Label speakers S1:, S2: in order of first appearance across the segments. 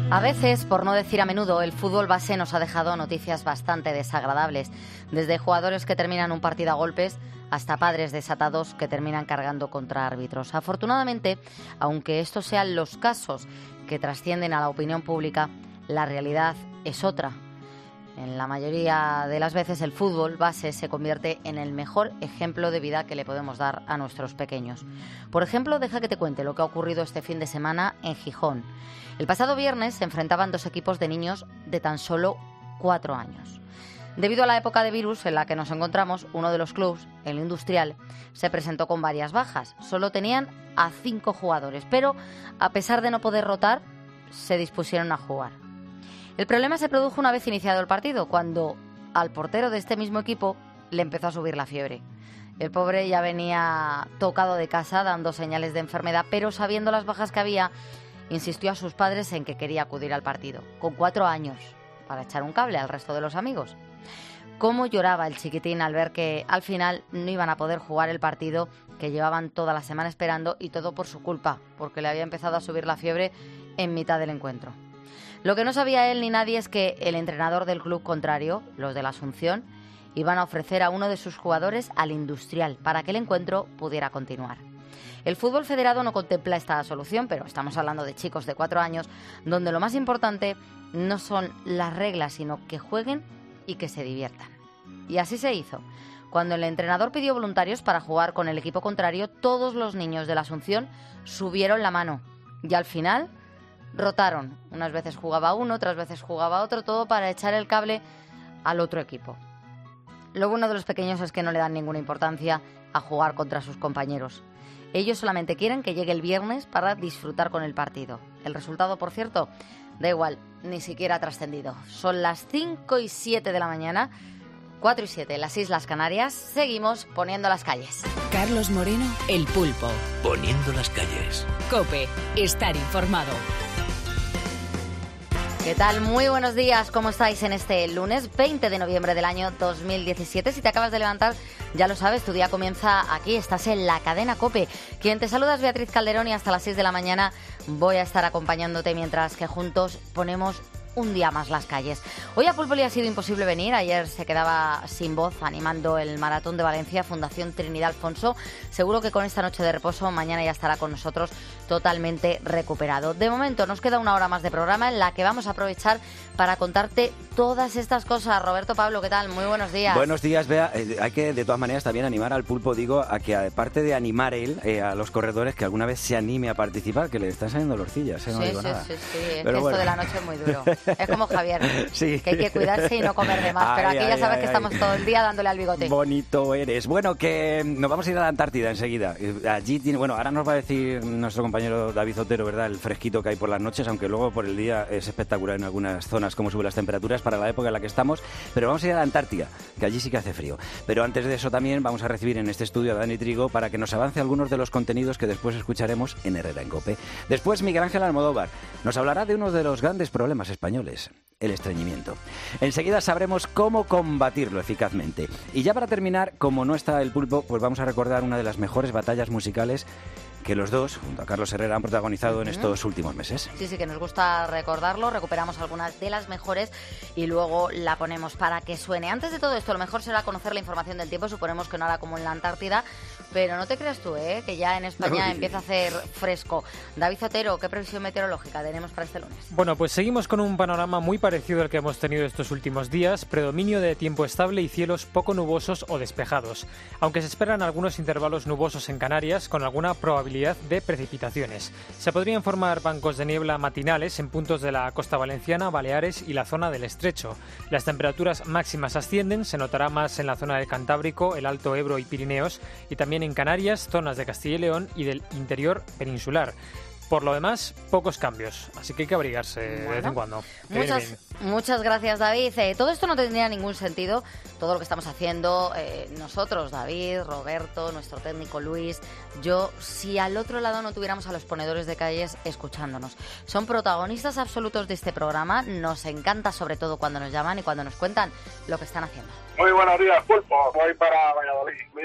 S1: A veces, por no decir a menudo, el fútbol base nos ha dejado noticias bastante desagradables, desde jugadores que terminan un partido a golpes hasta padres desatados que terminan cargando contra árbitros. Afortunadamente, aunque estos sean los casos que trascienden a la opinión pública, la realidad es otra. En la mayoría de las veces el fútbol base se convierte en el mejor ejemplo de vida que le podemos dar a nuestros pequeños. Por ejemplo, deja que te cuente lo que ha ocurrido este fin de semana en Gijón. El pasado viernes se enfrentaban dos equipos de niños de tan solo 4 años. Debido a la época de virus en la que nos encontramos, uno de los clubes, el Industrial, se presentó con varias bajas. Solo tenían a 5 jugadores, pero a pesar de no poder rotar, se dispusieron a jugar. El problema se produjo una vez iniciado el partido, cuando al portero de este mismo equipo le empezó a subir la fiebre. El pobre ya venía tocado de casa, dando señales de enfermedad, pero sabiendo las bajas que había, insistió a sus padres en que quería acudir al partido, con 4 años, para echar un cable al resto de los amigos. Cómo lloraba el chiquitín al ver que al final no iban a poder jugar el partido que llevaban toda la semana esperando, y todo por su culpa, porque le había empezado a subir la fiebre en mitad del encuentro. Lo que no sabía él ni nadie es que el entrenador del club contrario, los de la Asunción, iban a ofrecer a uno de sus jugadores al Industrial para que el encuentro pudiera continuar. El fútbol federado no contempla esta solución, pero estamos hablando de chicos de 4 años, donde lo más importante no son las reglas, sino que jueguen y que se diviertan. Y así se hizo. Cuando el entrenador pidió voluntarios para jugar con el equipo contrario, todos los niños de la Asunción subieron la mano y al final rotaron. Unas veces jugaba uno, otras veces jugaba otro, todo para echar el cable al otro equipo. Lo bueno de los pequeños es que no le dan ninguna importancia a jugar contra sus compañeros. Ellos solamente quieren que llegue el viernes para disfrutar con el partido. El resultado, por cierto, da igual, ni siquiera ha trascendido. Son las 5:07 de la mañana, 4:07 en las Islas Canarias. Seguimos poniendo las calles.
S2: Carlos Moreno, El Pulpo.
S3: Poniendo las calles.
S2: COPE, estar informado.
S1: ¿Qué tal? Muy buenos días. ¿Cómo estáis en este lunes 20 de noviembre del año 2017? Si te acabas de levantar, ya lo sabes, tu día comienza aquí. Estás en la cadena COPE. Quien te saluda es Beatriz Calderón y hasta las 6 de la mañana voy a estar acompañándote mientras que juntos ponemos un día más las calles. Hoy a Pulpo le ha sido imposible venir. Ayer se quedaba sin voz animando el Maratón de Valencia, Fundación Trinidad Alfonso. Seguro que con esta noche de reposo mañana ya estará con nosotros totalmente recuperado. De momento nos queda una hora más de programa en la que vamos a aprovechar para contarte todas estas cosas. Roberto Pablo, ¿qué tal? Muy buenos días.
S4: Buenos días, Bea. Hay que de todas maneras también animar al Pulpo, digo, a que aparte de animar él a los corredores, que alguna vez se anime a participar, que le están saliendo horcillas, no digo nada.
S1: Sí. Es
S4: Pero
S1: que
S4: bueno.
S1: esto de la noche es muy duro. Es como Javier,
S4: sí,
S1: que hay que cuidarse y no comer de más. Pero aquí ya sabes que estamos todo el día dándole al bigote.
S4: Bonito eres. Bueno, que nos vamos a ir a la Antártida enseguida. Allí tiene, bueno, ahora nos va a decir nuestro compañero David Otero, ¿verdad? El fresquito que hay por las noches, aunque luego por el día es espectacular en algunas zonas cómo suben las temperaturas para la época en la que estamos. Pero vamos a ir a la Antártida, que allí sí que hace frío. Pero antes de eso también vamos a recibir en este estudio a Dani Trigo para que nos avance algunos de los contenidos que después escucharemos en Herrera en COPE. Después Miguel Ángel Almodóvar nos hablará de uno de los grandes problemas españoles, el estreñimiento. Enseguida sabremos cómo combatirlo eficazmente. Y ya para terminar, como no está el Pulpo, pues vamos a recordar una de las mejores batallas musicales que los dos, junto a Carlos Herrera, han protagonizado en estos últimos meses.
S1: Sí, que nos gusta recordarlo, recuperamos algunas de las mejores y luego la ponemos para que suene. Antes de todo esto, lo mejor será conocer la información del tiempo, suponemos que no hará como en la Antártida, pero no te creas tú, que ya en España empieza a hacer fresco. David Otero, ¿qué previsión meteorológica tenemos para este lunes?
S5: Bueno, pues seguimos con un panorama muy parecido al que hemos tenido estos últimos días, predominio de tiempo estable y cielos poco nubosos o despejados, aunque se esperan algunos intervalos nubosos en Canarias con alguna probabilidad de precipitaciones. Se podrían formar bancos de niebla matinales en puntos de la costa valenciana, Baleares y la zona del Estrecho. Las temperaturas máximas ascienden, se notará más en la zona del Cantábrico, el Alto Ebro y Pirineos, y también en Canarias, zonas de Castilla y León y del interior peninsular. Por lo demás, pocos cambios, así que hay que abrigarse de vez en cuando.
S1: Muchas gracias, David. Todo esto no tendría ningún sentido, todo lo que estamos haciendo nosotros, David, Roberto, nuestro técnico Luis, yo, si al otro lado no tuviéramos a los ponedores de calles escuchándonos. Son protagonistas absolutos de este programa, nos encanta sobre todo cuando nos llaman y cuando nos cuentan lo que están haciendo.
S6: Muy buenos días, Pulpo. Voy para Valladolid. Mira,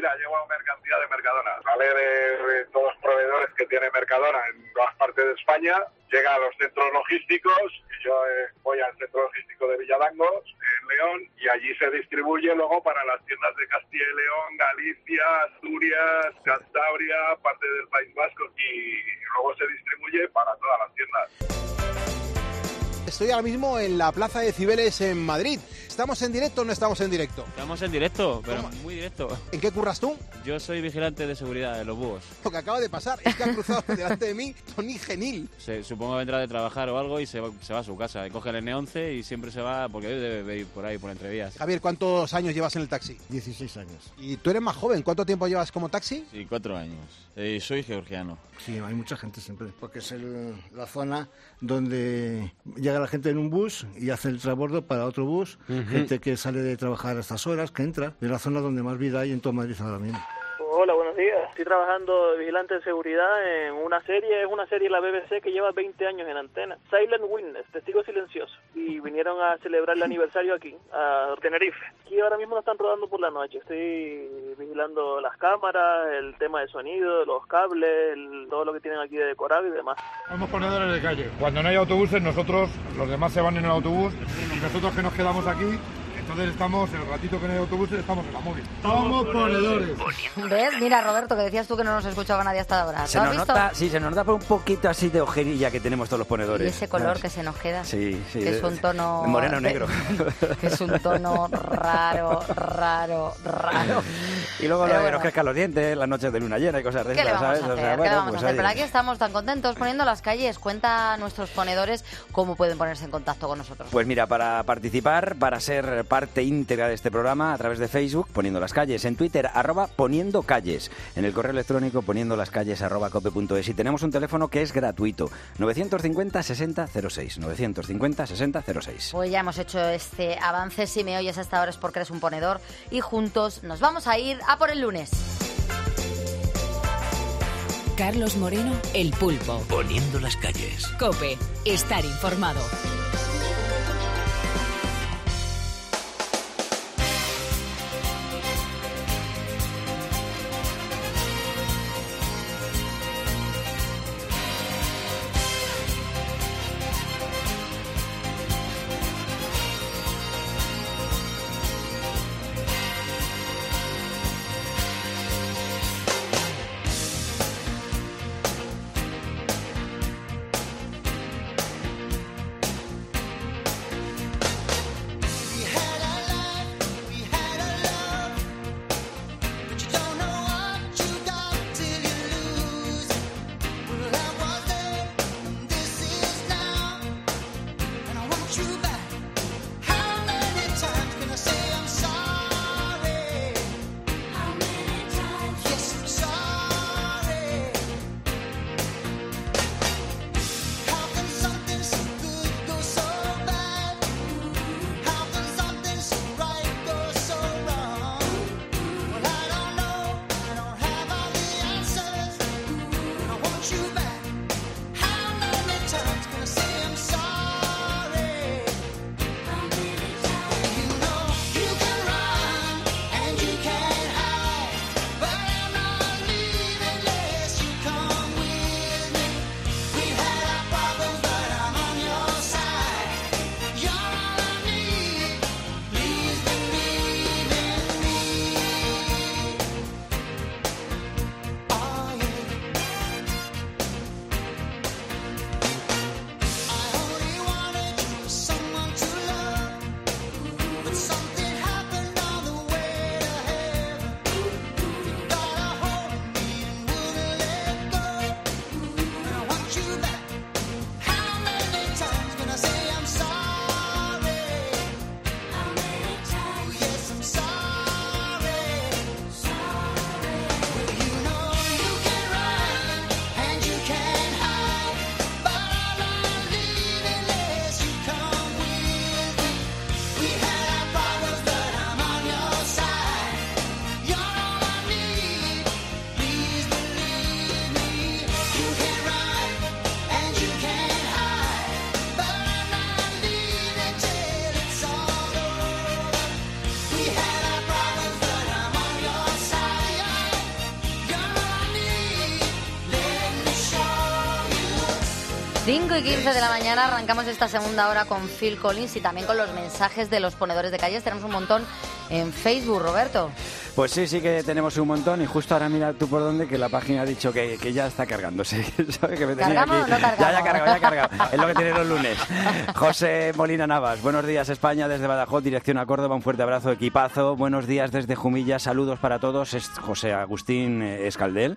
S6: mira, llevo mercancía de Mercadona. Sale de todos los proveedores que tiene Mercadona en todas partes de España, llega a los centros logísticos, y yo voy al centro logístico de Villadangos, en León, y allí se distribuye luego para las tiendas de Castilla y León, Galicia, Asturias, Cantabria, parte del País Vasco, y luego se distribuye para todas las tiendas.
S7: Estoy ahora mismo en la Plaza de Cibeles en Madrid. ¿Estamos en directo o no estamos en directo?
S8: Estamos en directo, pero
S7: ¿Cómo?
S8: muy directo.
S7: ¿En qué curras tú?
S8: Yo soy vigilante de seguridad de los búhos.
S7: Lo que acaba de pasar es que ha cruzado delante de mí Tony Genil.
S8: Supongo que vendrá de trabajar o algo y se va a su casa. Coge el N11 y siempre se va, porque debe ir por ahí, por entre vías.
S7: Javier, ¿cuántos años llevas en el taxi?
S9: 16 años.
S7: ¿Y tú eres más joven? ¿Cuánto tiempo llevas como taxi?
S8: Sí, 4 años. Soy georgiano.
S9: Sí, hay mucha gente siempre, porque es la zona donde llega la gente en un bus y hace el transbordo para otro bus. Gente que sale de trabajar a estas horas, que entra. Es la zona donde más vida hay en todo Madrid ahora mismo.
S10: Hola, buenos días. Estoy trabajando de vigilante de seguridad en una serie de la BBC que lleva 20 años en antena. Silent Witness, Testigo Silencioso. Y vinieron a celebrar el aniversario aquí, a Tenerife. Aquí ahora mismo lo están rodando por la noche. Estoy vigilando las cámaras, el tema de sonido, los cables, todo lo que tienen aquí de decorado y demás.
S11: Somos ponedores de calle. Cuando no hay autobuses, nosotros, los demás se van en el autobús y nosotros que nos quedamos aquí, entonces estamos, el ratito que no hay autobuses, estamos en la móvil. Somos ponedores.
S1: ¿Ves? Mira, Roberto, que decías tú que no nos escuchaba nadie hasta ahora.
S4: Se
S1: ¿Lo
S4: nos
S1: has visto?
S4: nota, sí, se nos nota por un poquito así de ojerilla que tenemos todos los ponedores.
S1: Y ese color
S4: ¿sabes?
S1: que se nos queda.
S4: Sí, sí.
S1: Que es un tono...
S4: Moreno negro.
S1: Que es un tono raro.
S4: Y luego
S1: Pero
S4: lo de que
S1: bueno.
S4: nos crezcan los dientes, las noches de luna llena y cosas de
S1: ¿Qué le
S4: estas,
S1: vamos
S4: ¿sabes?
S1: a
S4: O
S1: hacer?
S4: sea,
S1: ¿Qué
S4: bueno,
S1: le vamos
S4: pues
S1: a hacer? Pero
S4: oye.
S1: aquí estamos tan contentos poniendo las calles. Cuenta a nuestros ponedores cómo pueden ponerse en contacto con nosotros.
S4: Pues mira, para participar, para ser parte íntegra de este programa, a través de Facebook, Poniendo las Calles, en Twitter, @Poniendo Calles, en el correo electrónico poniendolascalles@cope.es, y tenemos un teléfono que es gratuito, 950 60 06, 950 60 06.
S1: Pues ya hemos hecho este avance. Si me oyes hasta ahora es porque eres un ponedor. Y juntos nos vamos a ir a por el lunes.
S2: Carlos Moreno, El Pulpo.
S3: Poniendo las calles.
S2: COPE. Estar informado.
S1: 5:15 de la mañana arrancamos esta segunda hora con Phil Collins y también con los mensajes de los ponedores de calles. Tenemos un montón en Facebook, Roberto.
S4: Pues sí que tenemos un montón y justo ahora mira tú por dónde que la página ha dicho que ya está cargándose. ¿Sabe que me tenía
S1: ¿Cargamos
S4: aquí?
S1: o no cargamos?
S4: Ya cargado. Es lo que tiene los lunes. José Molina Navas, buenos días España desde Badajoz, dirección a Córdoba, un fuerte abrazo, equipazo. Buenos días desde Jumilla, saludos para todos. Es José Agustín Escaldel.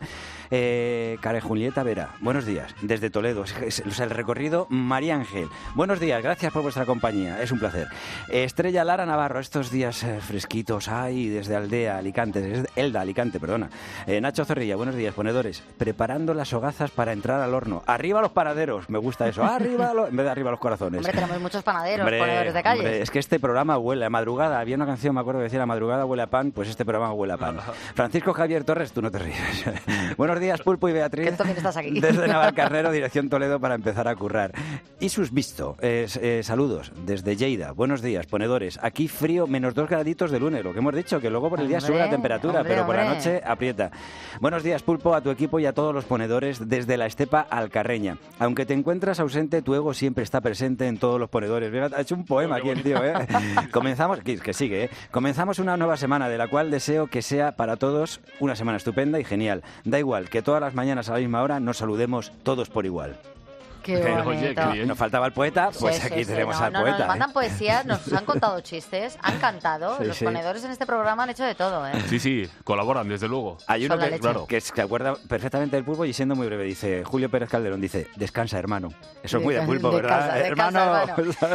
S4: Care Julieta Vera, buenos días desde Toledo. Es el recorrido María Ángel. Buenos días, gracias por vuestra compañía, es un placer. Estrella Lara Navarro, estos días fresquitos, desde Aldea, Alicante, Elda, Alicante, perdona. Nacho Zorrilla, buenos días, ponedores. Preparando las hogazas para entrar al horno. ¡Arriba los panaderos! Me gusta eso. En vez de arriba los corazones.
S1: Hombre, tenemos muchos panaderos, ponedores de calles.
S4: Hombre, es que este programa huele a madrugada. Había una canción, me acuerdo que decía, la madrugada huele a pan, pues este programa huele a pan. Francisco Javier Torres, tú no te ríes. Buenos días, Pulpo y Beatriz.
S1: Que tú también estás aquí.
S4: Desde Navalcarnero, dirección Toledo, para empezar a currar. Isus Visto, saludos desde Lleida. Buenos días, ponedores. Aquí frío, -2 graditos de lunes, lo que hemos dicho, que luego por el día sube la temperatura, pero por la noche aprieta. Buenos días, Pulpo, a tu equipo y a todos los ponedores desde la estepa alcarreña. Aunque te encuentras ausente, tu ego siempre está presente en todos los ponedores. Ha hecho un poema aquí el tío, Comenzamos, que sigue, Comenzamos una nueva semana, de la cual deseo que sea para todos una semana estupenda y genial. Da igual que todas las mañanas a la misma hora nos saludemos todos por igual.
S1: Qué bonito.
S4: Oye, qué bien. Nos faltaba el poeta, pues aquí tenemos al poeta.
S1: Nos mandan poesías, nos han contado chistes, han cantado. Los ponedores en este programa han hecho de todo,
S12: Sí, colaboran, desde luego.
S4: Hay uno que se acuerda perfectamente del Pulpo y siendo muy breve, dice Julio Pérez Calderón, dice, descansa, hermano. Eso es muy de Pulpo, ¿verdad?
S1: Hermano.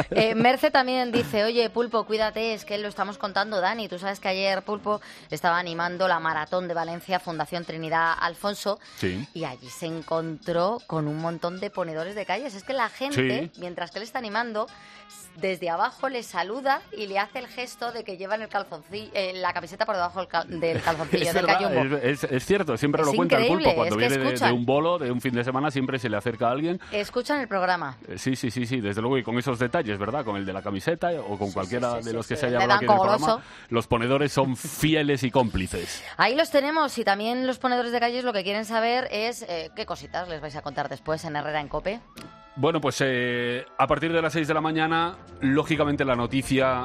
S1: Merce también dice, oye, Pulpo, cuídate, es que lo estamos contando, Dani. Tú sabes que ayer Pulpo estaba animando la Maratón de Valencia, Fundación Trinidad Alfonso, y allí se encontró con un montón de ponedores de calles. Es que la gente, mientras que él está animando, desde abajo le saluda y le hace el gesto de que llevan el calzoncillo, la camiseta por debajo del calzoncillo, del cayumbo.
S12: Es cierto, siempre lo cuenta el Pulpo. Cuando viene de un bolo, de un fin de semana, siempre se le acerca a alguien.
S1: Escuchan el programa.
S12: Sí, desde luego, y con esos detalles, ¿verdad? Con el de la camiseta o con cualquiera de los que se haya hablado aquí en el programa. Los ponedores son fieles y cómplices.
S1: Ahí los tenemos, y también los ponedores de calles lo que quieren saber es qué cositas les vais a contar después en Herrera en COPE.
S12: Bueno, pues a partir de las 6 de la mañana, lógicamente la noticia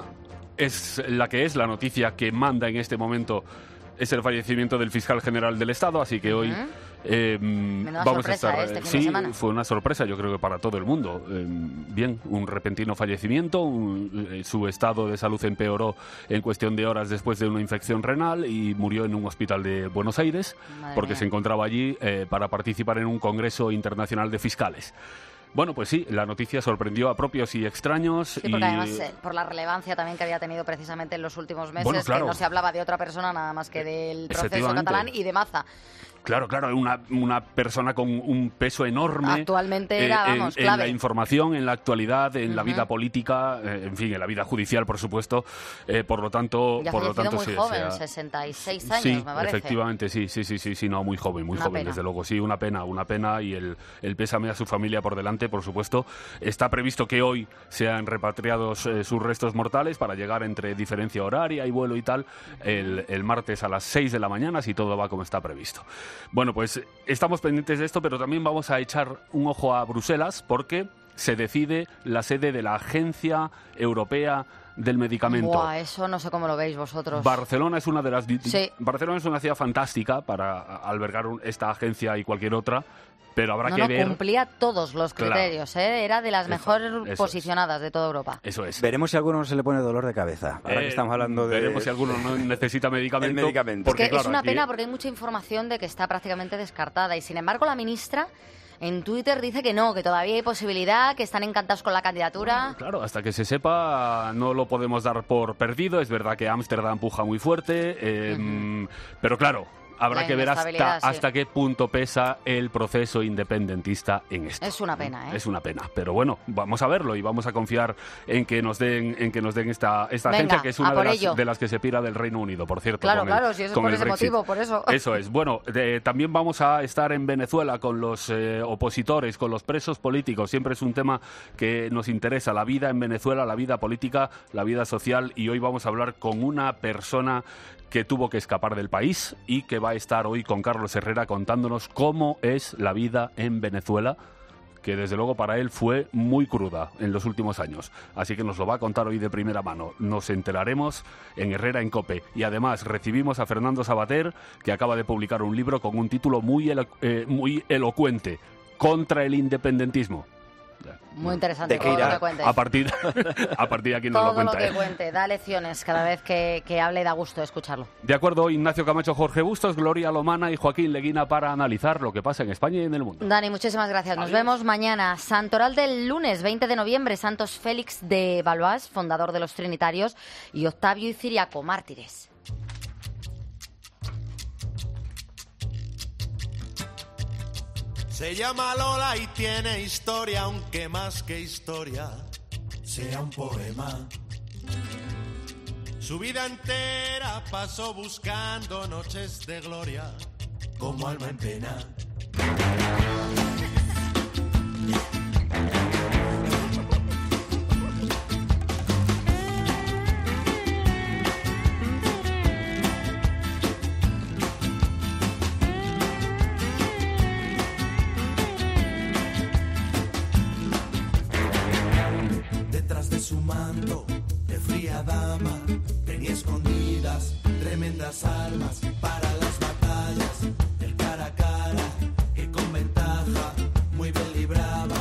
S12: es la que es, la noticia que manda en este momento es el fallecimiento del fiscal general del Estado, así que hoy vamos a estar...
S1: Este fin de semana.
S12: Fue una sorpresa, yo creo que para todo el mundo. Bien, un repentino fallecimiento, su estado de salud empeoró en cuestión de horas después de una infección renal y murió en un hospital de Buenos Aires, porque se encontraba allí para participar en un congreso internacional de fiscales. Bueno, pues sí, la noticia sorprendió a propios y extraños.
S1: Sí, porque además por la relevancia también que había tenido precisamente en los últimos meses, que no se hablaba de otra persona nada más que del proceso catalán y de Maza.
S12: Claro, una persona con un peso enorme.
S1: Actualmente era,
S12: clave. En la información, en la actualidad, en la vida política, en fin, en la vida judicial, por supuesto. Por lo tanto,
S1: ya muy joven, 66 años, me parece.
S12: Efectivamente, sí, no, muy joven,
S1: pena.
S12: Desde luego. Sí, una pena y el pésame a su familia por delante, por supuesto. Está previsto que hoy sean repatriados sus restos mortales para llegar entre diferencia horaria y vuelo y tal el martes a las 6 de la mañana, si todo va como está previsto. Bueno, pues estamos pendientes de esto, pero también vamos a echar un ojo a Bruselas porque se decide la sede de la Agencia Europea del Medicamento.
S1: Buah, eso no sé cómo lo veis vosotros.
S12: Barcelona es una de las... Barcelona es una ciudad fantástica para albergar esta agencia y cualquier otra, pero habrá que ver...
S1: cumplía todos los criterios, era de las mejores posicionadas de toda Europa.
S12: Eso es.
S4: Veremos si a alguno se le pone dolor de cabeza. Ahora que estamos hablando de...
S12: Veremos si alguno no necesita medicamento.
S1: Porque, es una pena porque hay mucha información de que está prácticamente descartada y sin embargo la ministra en Twitter dice que no, que todavía hay posibilidad, que están encantados con la candidatura.
S12: Claro, hasta que se sepa no lo podemos dar por perdido. Es verdad que Ámsterdam empuja muy fuerte, pero claro... Habrá que ver hasta qué punto pesa el proceso independentista en esto.
S1: Es una pena,
S12: Es una pena, pero bueno, vamos a verlo y vamos a confiar en que nos den esta agencia, que es una de las que se pira del Reino Unido, por cierto.
S1: Claro, si eso es por ese motivo, por eso.
S12: Eso es. Bueno, también vamos a estar en Venezuela con los opositores, con los presos políticos. Siempre es un tema que nos interesa, la vida en Venezuela, la vida política, la vida social, y hoy vamos a hablar con una persona que tuvo que escapar del país y que va a estar hoy con Carlos Herrera contándonos cómo es la vida en Venezuela, que desde luego para él fue muy cruda en los últimos años. Así que nos lo va a contar hoy de primera mano. Nos enteraremos en Herrera en COPE. Y además recibimos a Fernando Sabater, que acaba de publicar un libro con un título muy elocuente, Contra el independentismo.
S1: Muy interesante.
S4: ¿De qué irá?
S1: Todo lo que cuentes.
S12: A partir de aquí nos
S1: todo
S12: lo cuenta.
S1: Todo lo que cuente, da lecciones cada vez que hable, da gusto escucharlo.
S12: De acuerdo, Ignacio Camacho, Jorge Bustos, Gloria Lomana y Joaquín Leguina para analizar lo que pasa en España y en el mundo.
S1: Dani, muchísimas gracias. Nos vemos mañana. Santoral del lunes 20 de noviembre, Santos Félix de Valois, fundador de los Trinitarios, y Octavio y Ciriaco, mártires.
S13: Se llama Lola y tiene historia, aunque más que historia sea un poema. Su vida entera pasó buscando noches de gloria como alma en pena. Su manto de fría dama tenía escondidas tremendas armas para las batallas del cara a cara que con ventaja muy bien libraba.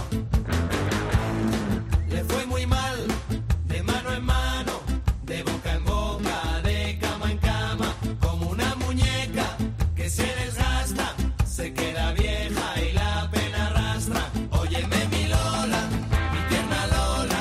S13: Le fue muy mal de mano en mano, de boca en boca, de cama en cama, como una muñeca que se desgasta, se queda vieja y la pena arrastra. Óyeme mi Lola, mi tierna Lola,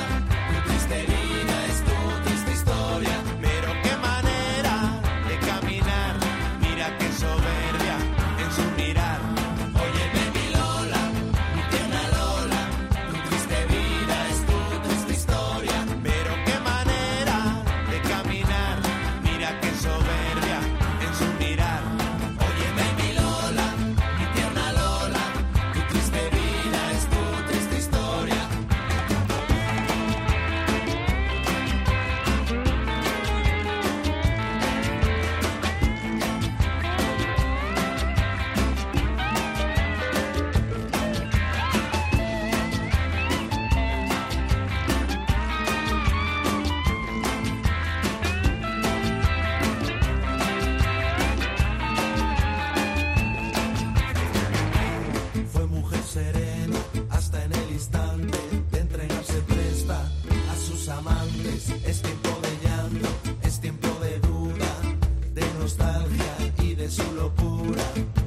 S13: pero qué manera de caminar, mira qué soberbia en su mirar. Óyeme mi Lola, mi tierna Lola, tu triste vida es tu triste historia. Pero qué manera de caminar, mira qué soberbia en su mirar. Óyeme mi Lola, mi tierna Lola, tu triste vida es tu triste historia. Fue mujer serena hasta en el instante de entregarse presta a sus amantes. Es tiempo de llanto, es tiempo de duda, de nostalgia y de su locura.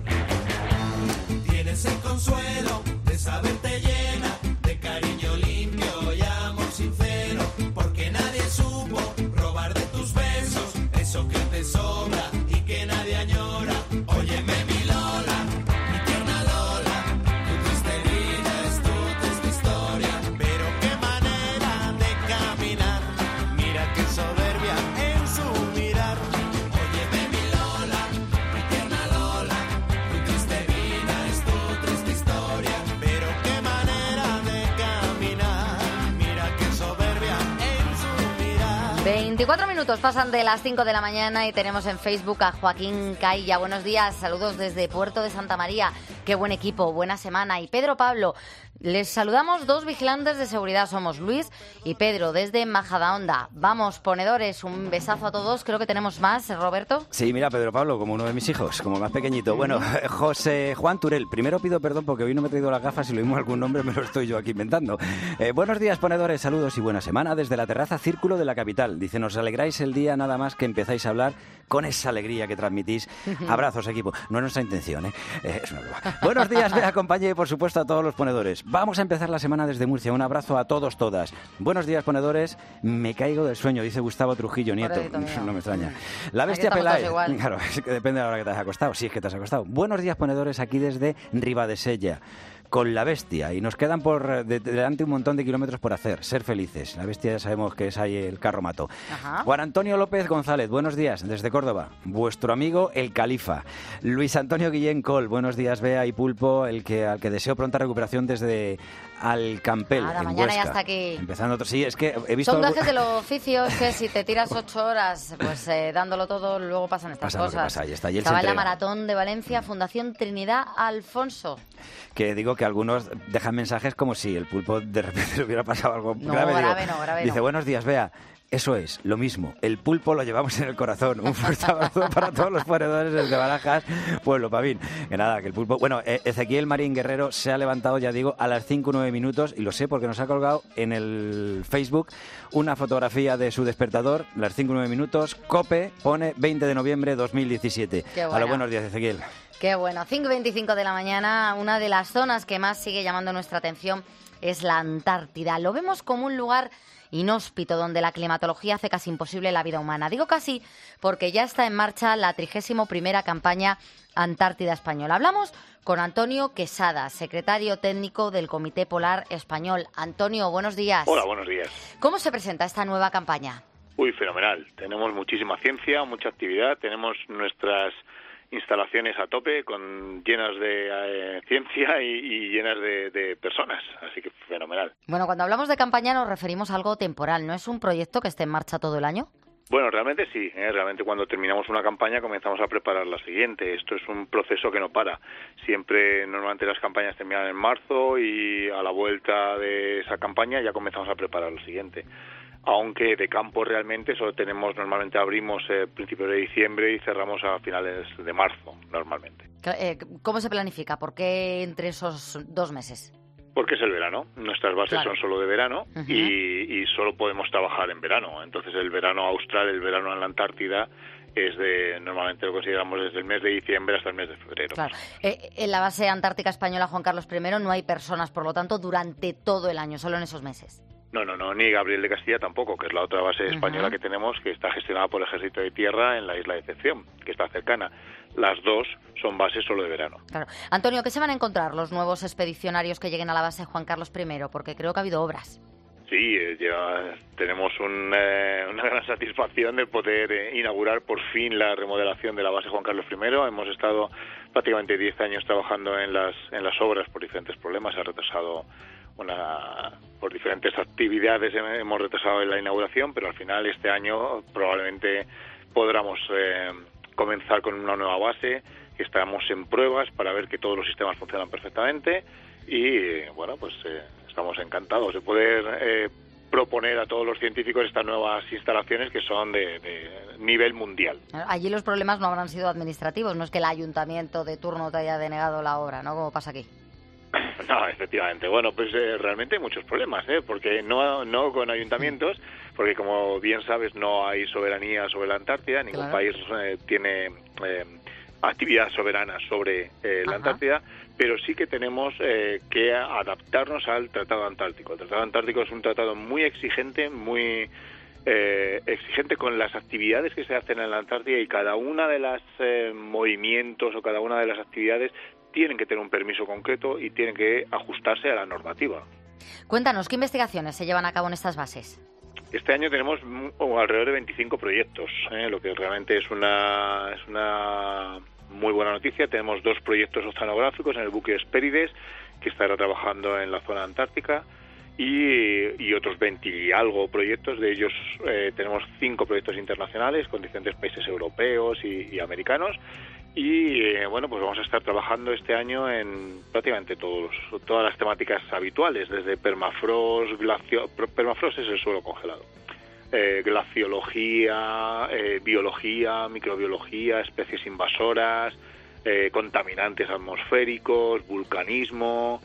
S13: Tienes el consuelo de saberte llena de cariño limpio y amor sincero, porque nadie supo robar de tus besos eso que te sobra y que nadie añora. Óyeme mi Lola, mi tierna Lola, tu triste vida es tu triste historia. Pero qué manera de caminar, mira qué soberbia en su mirar. Óyeme mi Lola, mi tierna Lola, tu triste vida es tu triste historia. Pero qué manera de caminar, mira qué soberbia en su mirar.
S1: 24 minutos pasan de las 5 de la mañana y tenemos en Facebook a Joaquín Cailla. Buenos días, saludos desde Puerto de Santa María. Qué buen equipo, buena semana. Y Pedro Pablo, les saludamos dos vigilantes de seguridad. Somos Luis y Pedro desde Majadahonda. Vamos, ponedores, un besazo a todos. Creo que tenemos más, Roberto.
S4: Sí, mira, Pedro Pablo, como uno de mis hijos, como más pequeñito. Bueno, José Juan Turel. Primero pido perdón porque hoy no me he traído las gafas y lo mismo algún nombre me lo estoy yo aquí inventando. Buenos días, ponedores, saludos y buena semana desde la terraza Círculo de la capital. Dice, nos alegráis el día nada más que empezáis a hablar con esa alegría que transmitís. Abrazos, equipo. No es nuestra intención, ¿eh? Es una broma. Buenos días, Bea, compañía, y por supuesto a todos los ponedores. Vamos a empezar la semana desde Murcia. Un abrazo a todos, todas. Buenos días, ponedores. Me caigo del sueño, dice Gustavo Trujillo Nieto. No me extraña. La bestia Peláez. Claro, es que depende de la hora que te has acostado. Si es que te has acostado. Buenos días, ponedores, aquí desde Ribadesella. Con la bestia, y nos quedan por delante un montón de kilómetros por hacer. Ser felices. La bestia ya sabemos que es ahí el carro mato. Juan Antonio López González, buenos días desde Córdoba. Vuestro amigo el Califa. Luis Antonio Guillén Col, buenos días, Bea y Pulpo, al que deseo pronta recuperación desde Alcampel,
S1: Ahora,
S4: en
S1: mañana
S4: Huesca.
S1: ya está aquí.
S4: Empezando otro. Sí, es que he visto
S1: Son gajes del oficio, es que si te tiras 8 horas pues dándolo todo, luego pasan estas
S4: Pasa lo que
S1: cosas.
S4: pasa, ahí está. Y él se
S1: Estaba en la
S4: entrega.
S1: Maratón de Valencia, Fundación Trinidad Alfonso.
S4: Que digo que algunos dejan mensajes como si el pulpo de repente le hubiera pasado algo grave.
S1: Grave
S4: Dice, buenos días, Bea. Eso es, lo mismo. El pulpo lo llevamos en el corazón. Un fuerte abrazo para todos los ponedores de Barajas, Pueblo Pavín. Que nada, que el pulpo... Bueno, Ezequiel Marín Guerrero se ha levantado, ya digo, a las 5:09 minutos, y lo sé porque nos ha colgado en el Facebook una fotografía de su despertador, las 5:09 minutos, COPE, pone 20 de noviembre 2017.
S1: Qué
S4: A los buenos días, Ezequiel.
S1: Qué bueno, 5:25 de la mañana, una de las zonas que más sigue llamando nuestra atención es la Antártida. Lo vemos como un lugar inhóspito donde la climatología hace casi imposible la vida humana. Digo casi porque ya está en marcha la 31ª campaña Antártida Española. Hablamos con Antonio Quesada, secretario técnico del Comité Polar Español. Antonio, buenos días.
S14: Hola, buenos días.
S1: ¿Cómo se presenta esta nueva campaña?
S14: Uy, fenomenal. Tenemos muchísima ciencia, mucha actividad, tenemos nuestras instalaciones a tope, llenas de ciencia y llenas de personas, así que fenomenal.
S1: Bueno, cuando hablamos de campaña nos referimos a algo temporal, ¿no es un proyecto que esté en marcha todo el año?
S14: Bueno, realmente sí, realmente cuando terminamos una campaña comenzamos a preparar la siguiente. Esto es un proceso que no para. Normalmente las campañas terminan en marzo y a la vuelta de esa campaña ya comenzamos a preparar la siguiente. Aunque de campo realmente normalmente abrimos principios de diciembre y cerramos a finales de marzo, normalmente.
S1: ¿Cómo se planifica? ¿Por qué entre esos 2 meses?
S14: Porque es el verano. Nuestras bases
S1: Claro.
S14: son solo de verano
S1: Ujú.
S14: y solo podemos trabajar en verano. Entonces el verano austral, el verano en la Antártida, normalmente lo consideramos desde el mes de diciembre hasta el mes de febrero.
S1: Claro. En la base antártica española Juan Carlos I no hay personas, por lo tanto, durante todo el año, solo en esos meses.
S14: No, ni Gabriel de Castilla tampoco, que es la otra base española que tenemos, que está gestionada por el Ejército de Tierra en la isla de Decepción, que está cercana. Las dos son bases solo de verano.
S1: Claro. Antonio, ¿qué se van a encontrar los nuevos expedicionarios que lleguen a la base Juan Carlos I? Porque creo que ha habido obras.
S14: Sí, ya tenemos una gran satisfacción de poder inaugurar por fin la remodelación de la base Juan Carlos I. Hemos estado prácticamente 10 años trabajando en las obras por diferentes problemas. Se ha retrasado por diferentes actividades, hemos retrasado la inauguración, pero al final este año probablemente podamos comenzar con una nueva base. Estamos en pruebas para ver que todos los sistemas funcionan perfectamente y bueno, pues estamos encantados de poder proponer a todos los científicos estas nuevas instalaciones que son de nivel mundial.
S1: Allí los problemas no habrán sido administrativos, no es que el ayuntamiento de turno te haya denegado la obra, ¿no? Como pasa aquí.
S14: No, efectivamente. Bueno, pues realmente hay muchos problemas, porque no con ayuntamientos, porque como bien sabes no hay soberanía sobre la Antártida, ningún país tiene actividad soberana sobre la Antártida, pero sí que tenemos que adaptarnos al Tratado Antártico. El Tratado Antártico es un tratado muy exigente, muy exigente con las actividades que se hacen en la Antártida y cada una de las movimientos o cada una de las actividades tienen que tener un permiso concreto y tienen que ajustarse a la normativa.
S1: Cuéntanos, ¿qué investigaciones se llevan a cabo en estas bases?
S14: Este año tenemos alrededor de 25 proyectos, lo que realmente es una muy buena noticia. Tenemos 2 proyectos oceanográficos en el buque Hespérides, que estará trabajando en la zona antártica, y otros 20 y algo proyectos. De ellos tenemos 5 proyectos internacionales con diferentes países europeos y americanos. Y bueno, pues vamos a estar trabajando este año en prácticamente todas las temáticas habituales, desde permafrost, permafrost es el suelo congelado, glaciología, biología, microbiología, especies invasoras, contaminantes atmosféricos, vulcanismo,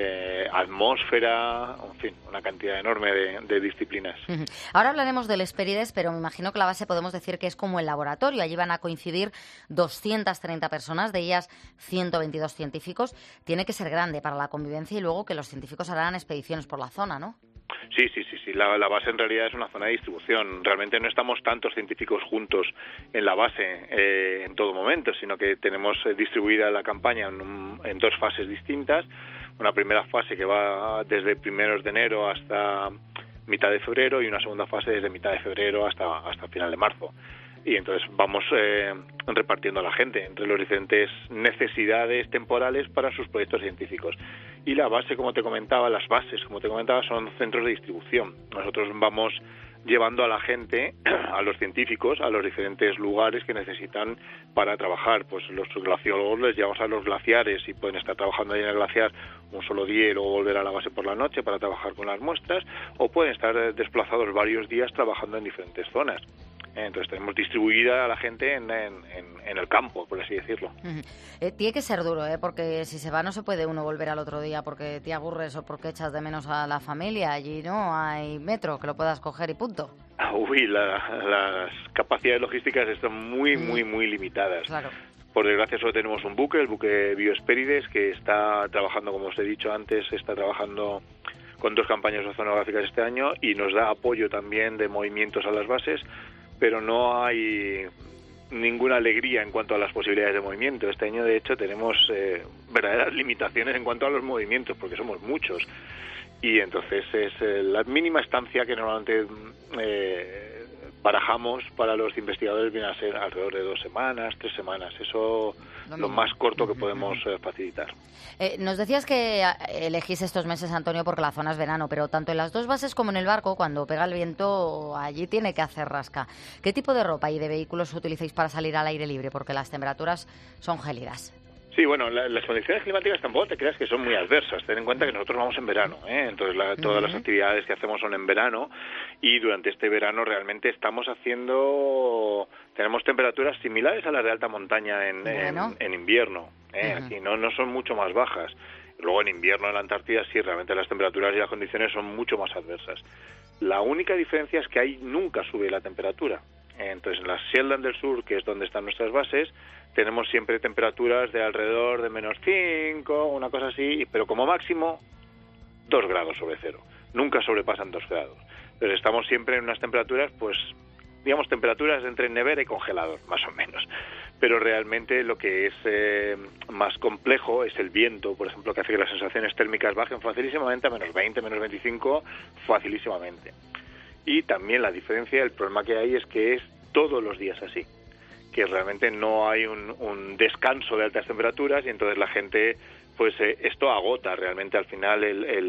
S14: atmósfera, en fin, una cantidad enorme de disciplinas.
S1: Ahora hablaremos del Hespérides, pero me imagino que la base podemos decir que es como el laboratorio. Allí van a coincidir 230 personas, de ellas 122 científicos. Tiene que ser grande para la convivencia y luego que los científicos harán expediciones por la zona, ¿no?
S14: Sí. La base en realidad es una zona de distribución. Realmente no estamos tantos científicos juntos en la base en todo momento, sino que tenemos distribuida la campaña en 2 fases distintas. Una primera fase que va desde primeros de enero hasta mitad de febrero y una segunda fase desde mitad de febrero hasta final de marzo. Y entonces vamos repartiendo a la gente entre las diferentes necesidades temporales para sus proyectos científicos. Y la base, las bases, como te comentaba, son centros de distribución. Nosotros vamos llevando a la gente, a los científicos, a los diferentes lugares que necesitan para trabajar. Pues los glaciólogos les llevamos a los glaciares y pueden estar trabajando ahí en el glaciar un solo día y luego volver a la base por la noche para trabajar con las muestras, o pueden estar desplazados varios días trabajando en diferentes zonas. Entonces tenemos distribuida a la gente en el campo, por así decirlo.
S1: Tiene que ser duro, porque si se va no se puede uno volver al otro día porque te aburres o porque echas de menos a la familia. Allí no hay metro que lo puedas coger y punto.
S14: Uy, las capacidades logísticas están muy limitadas.
S1: Claro.
S14: Por desgracia solo tenemos un buque, el buque Bioespérides, que está trabajando, como os he dicho antes, está trabajando con 2 campañas oceanográficas este año y nos da apoyo también de movimientos a las bases, pero no hay ninguna alegría en cuanto a las posibilidades de movimiento. Este año, de hecho, tenemos verdaderas limitaciones en cuanto a los movimientos, porque somos muchos. Y entonces es la mínima estancia que normalmente barajamos para los investigadores viene a ser alrededor de 2 semanas, 3 semanas. Eso lo más corto que podemos facilitar.
S1: Nos decías que elegís estos meses, Antonio, porque la zona es verano, pero tanto en las 2 bases como en el barco, cuando pega el viento, allí tiene que hacer rasca. ¿Qué tipo de ropa y de vehículos utilizáis para salir al aire libre? Porque las temperaturas son gélidas.
S14: Sí, bueno, las condiciones climáticas tampoco te creas que son muy adversas. Ten en cuenta que nosotros vamos en verano, entonces todas las actividades que hacemos son en verano y durante este verano realmente tenemos temperaturas similares a las de alta montaña en invierno. Aquí no son mucho más bajas. Luego en invierno en la Antártida sí, realmente las temperaturas y las condiciones son mucho más adversas. La única diferencia es que ahí nunca sube la temperatura. Entonces en la Shetland del Sur, que es donde están nuestras bases, tenemos siempre temperaturas de alrededor de -5, una cosa así, pero como máximo 2 grados sobre cero. Nunca sobrepasan 2 grados. Entonces estamos siempre en unas temperaturas, pues, digamos, temperaturas entre nevera y congelador, más o menos. Pero realmente lo que es más complejo es el viento, por ejemplo, que hace que las sensaciones térmicas bajen facilísimamente a -20, -25, facilísimamente. Y también la diferencia, el problema que hay es que es todos los días así, que realmente no hay un descanso de altas temperaturas y entonces la gente, pues esto agota realmente al final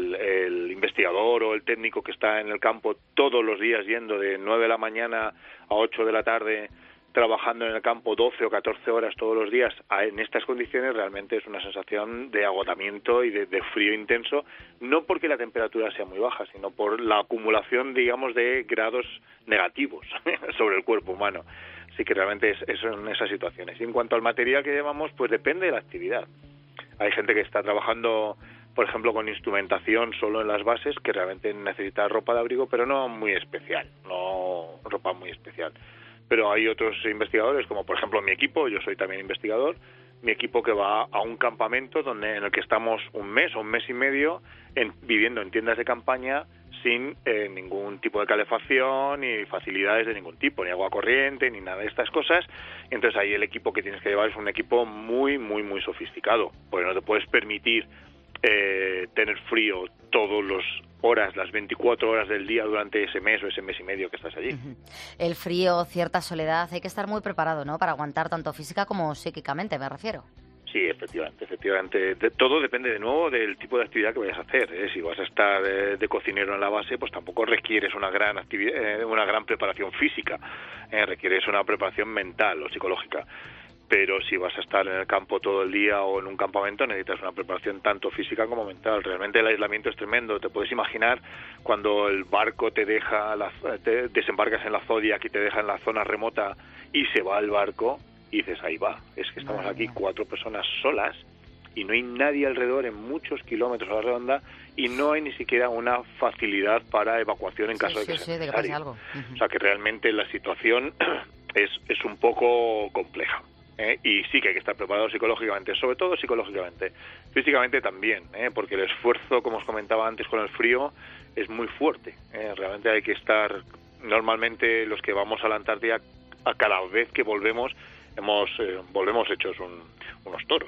S14: el investigador o el técnico que está en el campo todos los días yendo de 9 de la mañana a 8 de la tarde trabajando en el campo 12 o 14 horas todos los días en estas condiciones. Realmente es una sensación de agotamiento y de frío intenso, no porque la temperatura sea muy baja, sino por la acumulación, digamos, de grados negativos sobre el cuerpo humano. Así que realmente son esas situaciones. Y en cuanto al material que llevamos, pues depende de la actividad. Hay gente que está trabajando, por ejemplo, con instrumentación solo en las bases, que realmente necesita ropa de abrigo, pero no muy especial, no ropa muy especial. Pero hay otros investigadores, como por ejemplo mi equipo, yo soy también investigador, mi equipo que va a un campamento en el que estamos un mes o un mes y medio viviendo en tiendas de campaña sin ningún tipo de calefacción ni facilidades de ningún tipo, ni agua corriente, ni nada de estas cosas. Entonces ahí el equipo que tienes que llevar es un equipo muy sofisticado, porque no te puedes permitir tener frío todos los horas, las 24 horas del día durante ese mes o ese mes y medio que estás allí.
S1: El frío, cierta soledad, hay que estar muy preparado, ¿no?, para aguantar tanto física como psíquicamente, me refiero.
S14: Sí, efectivamente. Todo depende de nuevo del tipo de actividad que vayas a hacer. Si vas a estar de cocinero en la base, pues tampoco requieres una gran preparación física. Requieres una preparación mental o psicológica. Pero si vas a estar en el campo todo el día o en un campamento, necesitas una preparación tanto física como mental. Realmente el aislamiento es tremendo. Te puedes imaginar cuando el barco te desembarcas en la Zodiac y te deja en la zona remota y se va el barco y dices, ahí va, es que estamos aquí 4 personas solas y no hay nadie alrededor en muchos kilómetros a la redonda y no hay ni siquiera una facilidad para evacuación en caso de que sea necesario. Algo. O sea que realmente la situación es un poco compleja. Y sí que hay que estar preparado psicológicamente, sobre todo psicológicamente, físicamente también, porque el esfuerzo, como os comentaba antes con el frío, es muy fuerte. Realmente hay que estar, normalmente los que vamos a la Antártida, a cada vez que volvemos volvemos hechos unos toros.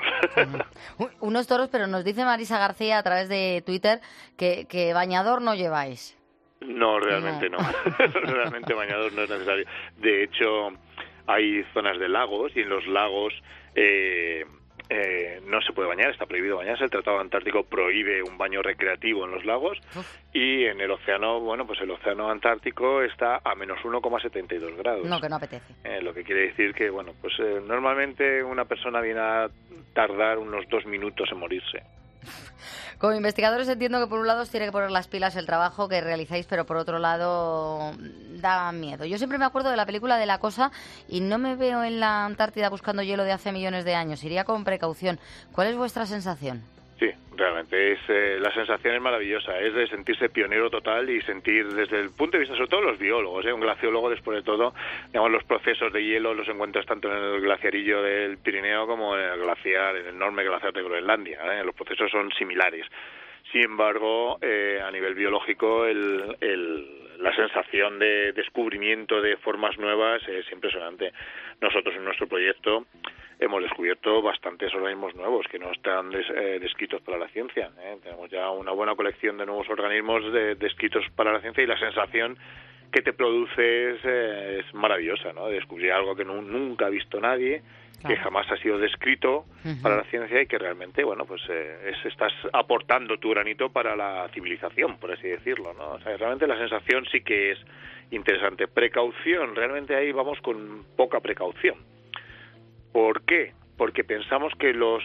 S1: Unos toros, pero nos dice Marisa García a través de Twitter que bañador no lleváis.
S14: No, realmente no. Realmente bañador no es necesario. De hecho, hay zonas de lagos y en los lagos no se puede bañar, está prohibido bañarse. El Tratado Antártico prohíbe un baño recreativo en los lagos. Y en el océano, bueno, pues el océano Antártico está a menos 1,72 grados.
S1: No, que no apetece.
S14: Lo que quiere decir que, bueno, pues normalmente una persona viene a tardar unos 2 minutos en morirse.
S1: Como investigadores entiendo que por un lado os tiene que poner las pilas el trabajo que realizáis, pero por otro lado da miedo. Yo siempre me acuerdo de la película de La Cosa y no me veo en la Antártida buscando hielo de hace millones de años. Iría con precaución. ¿Cuál es vuestra sensación?
S14: Sí, realmente la sensación es maravillosa, es de sentirse pionero total y sentir desde el punto de vista, sobre todo los biólogos, un glaciólogo después de todo, digamos, los procesos de hielo los encuentras tanto en el glaciarillo del Pirineo como en el enorme glaciar de Groenlandia, los procesos son similares. Sin embargo, a nivel biológico, la sensación de descubrimiento de formas nuevas es impresionante. Nosotros en nuestro proyecto hemos descubierto bastantes organismos nuevos que no están descritos para la ciencia. Tenemos ya una buena colección de nuevos organismos descritos para la ciencia y la sensación que te produce es maravillosa, ¿no? De descubrir algo que nunca ha visto nadie, que jamás ha sido descrito para la ciencia y que realmente, bueno, pues estás aportando tu granito para la civilización, por así decirlo, ¿no? O sea, realmente la sensación sí que es interesante. Precaución, realmente ahí vamos con poca precaución. ¿Por qué? Porque pensamos que los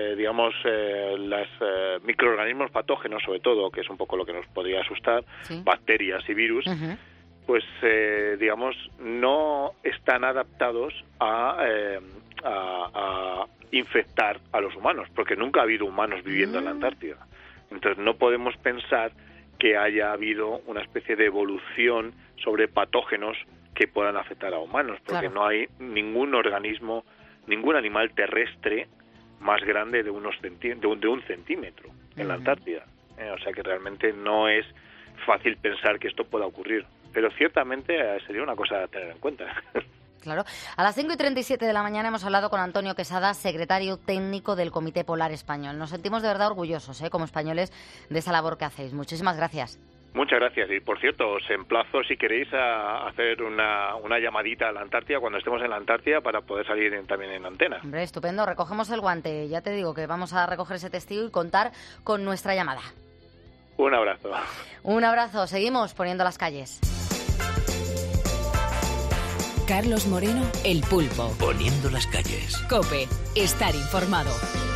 S14: microorganismos patógenos, sobre todo, que es un poco lo que nos podría asustar, bacterias y virus, pues no están adaptados a infectar a los humanos, porque nunca ha habido humanos viviendo en la Antártida. Entonces no podemos pensar que haya habido una especie de evolución sobre patógenos que puedan afectar a humanos, porque no hay ningún organismo, ningún animal terrestre más grande de un centímetro en la Antártida. O sea que realmente no es fácil pensar que esto pueda ocurrir. Pero ciertamente sería una cosa a tener en cuenta.
S1: Claro. A las 5:37 de la mañana hemos hablado con Antonio Quesada, secretario técnico del Comité Polar Español. Nos sentimos de verdad orgullosos, como españoles, de esa labor que hacéis. Muchísimas gracias.
S14: Muchas gracias. Y, por cierto, os emplazo, si queréis, a hacer una llamadita a la Antártida cuando estemos en la Antártida para poder salir también en antena.
S1: Hombre, estupendo. Recogemos el guante. Ya te digo que vamos a recoger ese testigo y contar con nuestra llamada.
S14: Un abrazo.
S1: Un abrazo. Seguimos poniendo las calles.
S2: Carlos Moreno, El Pulpo.
S3: Poniendo las calles.
S2: COPE. Estar informado.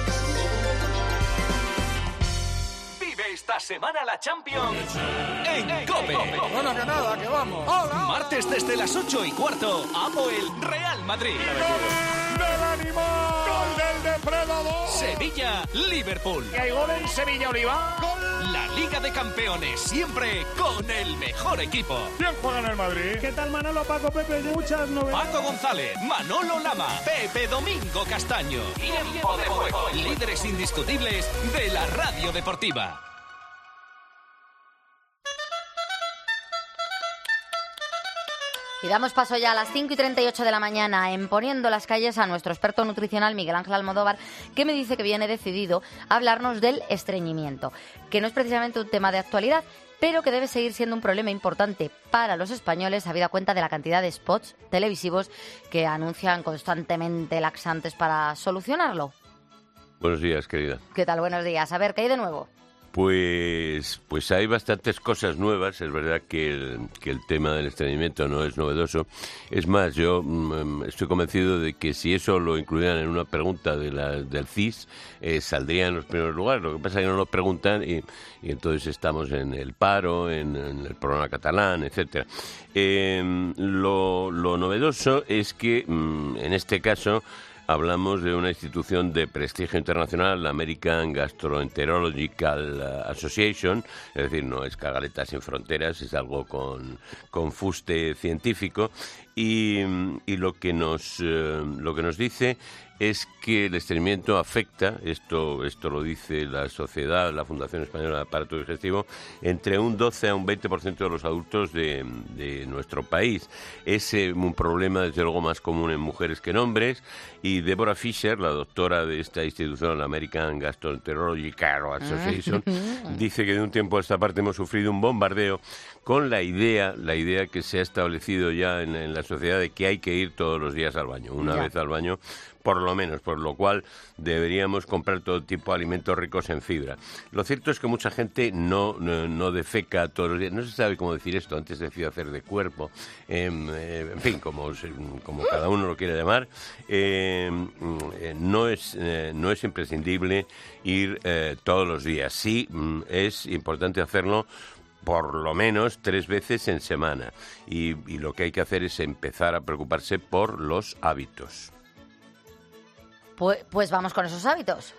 S15: Esta semana la Champions en COPE.
S11: Bueno, que nada, que vamos. ¡Hola!
S15: Martes desde las 8:15, Apoel Real Madrid.
S11: ¡Gol del animal! ¡Gol del depredador!
S15: Sevilla, Liverpool.
S11: ¿Y hay gol en Sevilla, Oliva? ¡Gol!
S15: La Liga de Campeones, siempre con el mejor equipo.
S11: ¿Quién juega en el Madrid?
S16: ¿Qué tal, Manolo, Paco, Pepe? Muchas novedades.
S15: Paco González, Manolo Lama, Pepe Domingo Castaño. Tiempo de juego. Líderes indiscutibles de la radio deportiva.
S1: Y damos paso ya a las 5:38 de la mañana en Poniendo las calles a nuestro experto nutricional Miguel Ángel Almodóvar, que me dice que viene decidido a hablarnos del estreñimiento, que no es precisamente un tema de actualidad, pero que debe seguir siendo un problema importante para los españoles, habida cuenta de la cantidad de spots televisivos que anuncian constantemente laxantes para solucionarlo.
S17: Buenos días, querida.
S1: ¿Qué tal? Buenos días. A ver, ¿qué hay de nuevo?
S17: Pues hay bastantes cosas nuevas. Es verdad que el tema del estreñimiento no es novedoso. Es más, yo estoy convencido de que si eso lo incluyeran en una pregunta del CIS, saldría en los primeros lugares. Lo que pasa es que no lo preguntan y entonces estamos en el paro, en el programa catalán, etcétera. Lo novedoso es que en este caso hablamos de una institución de prestigio internacional, la American Gastroenterological Association, es decir, no es Cagaletas sin Fronteras, es algo con fuste científico, y lo que nos dice es que el estreñimiento afecta, esto lo dice la sociedad, la Fundación Española de Aparato Digestivo, entre un 12 a un 20% de los adultos de nuestro país. Es un problema, desde luego, más común en mujeres que en hombres, y Deborah Fisher, la doctora de esta institución, la American Gastroenterological Association, dice que de un tiempo a esta parte hemos sufrido un bombardeo con la idea que se ha establecido ya en la sociedad de que hay que ir todos los días al baño, una vez al baño por lo menos, por lo cual deberíamos comprar todo tipo de alimentos ricos en fibra. Lo cierto es que mucha gente no defeca todos los días, no se sabe cómo decir esto, antes decía hacer de cuerpo, en fin, como cada uno lo quiere llamar, no es imprescindible ir todos los días. Sí, es importante hacerlo por lo menos 3 veces en semana, y lo que hay que hacer es empezar a preocuparse por los hábitos.
S1: Pues vamos con esos hábitos.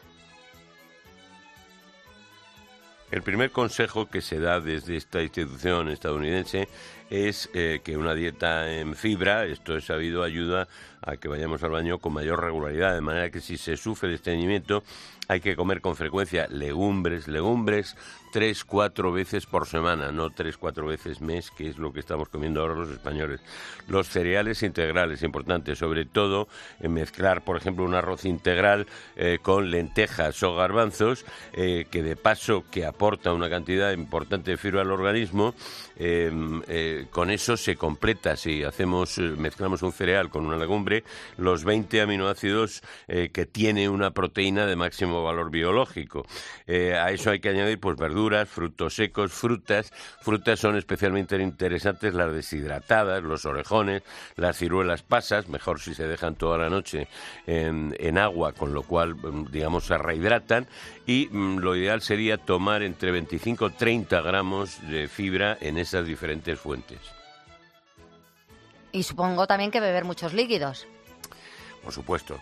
S17: El primer consejo que se da desde esta institución estadounidense es que una dieta en fibra, esto es sabido, ayuda a que vayamos al baño con mayor regularidad, de manera que si se sufre de estreñimiento hay que comer con frecuencia legumbres 3-4 veces por semana, no 3-4 veces mes, que es lo que estamos comiendo ahora los españoles. Los cereales integrales, importante, sobre todo mezclar, por ejemplo, un arroz integral con lentejas o garbanzos, que de paso que aporta una cantidad importante de fibra al organismo. Con eso se completa, si mezclamos un cereal con una legumbre, los 20 aminoácidos que tiene una proteína de máximo valor biológico. A eso hay que añadir pues verduras, frutos secos, frutas. Frutas son especialmente interesantes las deshidratadas, los orejones, las ciruelas pasas, mejor si se dejan toda la noche en agua, con lo cual, digamos, se rehidratan. Y lo ideal sería tomar entre 25 y 30 gramos de fibra en esas diferentes fuentes.
S1: Y supongo también que beber muchos líquidos.
S17: Por supuesto.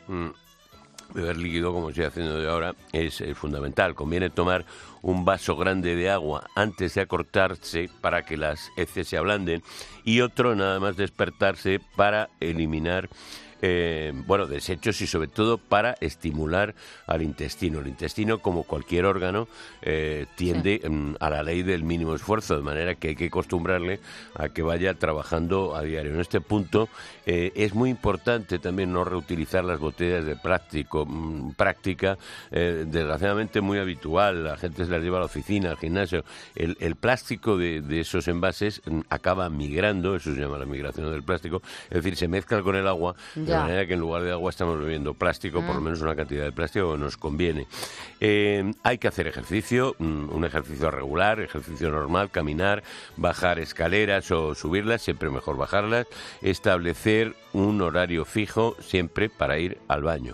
S17: Beber líquido, como estoy haciendo de ahora, es fundamental. Conviene tomar un vaso grande de agua antes de acostarse para que las heces se ablanden, y otro nada más despertarse para eliminar desechos, y sobre todo para estimular al intestino. El intestino, como cualquier órgano, tiende a la ley del mínimo esfuerzo, de manera que hay que acostumbrarle a que vaya trabajando a diario. En este punto es muy importante también no reutilizar las botellas de plástico, práctica desgraciadamente muy habitual. La gente se las lleva a la oficina, al gimnasio. El plástico de esos envases acaba migrando, eso se llama la migración del plástico, es decir, se mezcla con el agua, de manera que en lugar de agua estamos bebiendo plástico, por lo menos una cantidad de plástico que nos conviene. Hay que hacer ejercicio, un ejercicio regular, ejercicio normal, caminar, bajar escaleras o subirlas, siempre mejor bajarlas, establecer un horario fijo siempre para ir al baño.